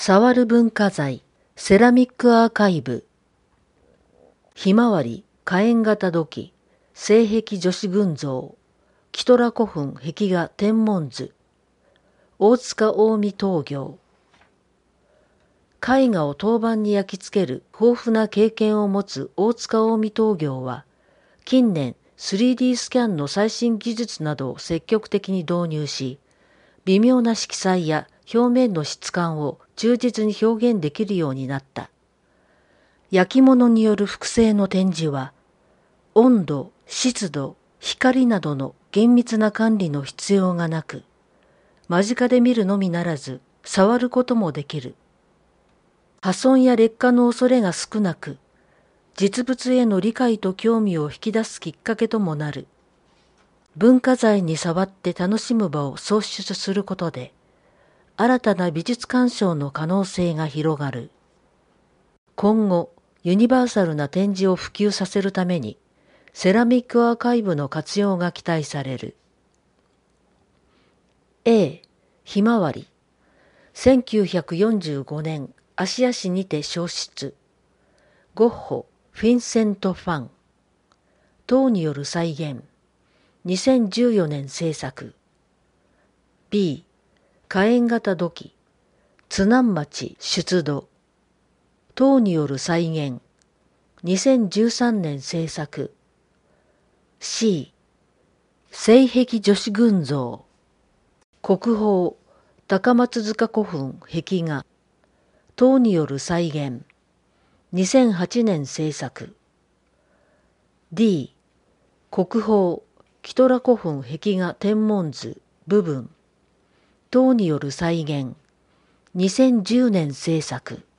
触る文化財、セラミックアーカイブ。ひまわり、火焔型土器、青壁女子群像、キトラ古墳壁画天文図、大塚近江陶業。絵画を陶板に焼き付ける豊富な経験を持つ大塚近江陶業は、近年 3D スキャンの最新技術などを積極的に導入し、微妙な色彩や表面の質感を忠実に表現できるようになった。焼き物による複製の展示は、温度、湿度、光などの厳密な管理の必要がなく、間近で見るのみならず触ることもできる。破損や劣化の恐れが少なく、実物への理解と興味を引き出すきっかけともなる。文化財に触って楽しむ場を創出することで、新たな美術鑑賞の可能性が広がる。今後、ユニバーサルな展示を普及させるために、セラミックアーカイブの活用が期待される。A、ひまわり。1945年、芦屋市にて焼失。ゴッホ、フィンセント・ファン。陶による再現。2014年制作。B、火焔型土器。津南町出土。陶による再現。2013年制作。C、青壁女子群像。国宝、高松塚古墳壁画。陶による再現。2008年制作。D、国宝、キトラ古墳壁画天文図部分。陶による再現。2010年制作。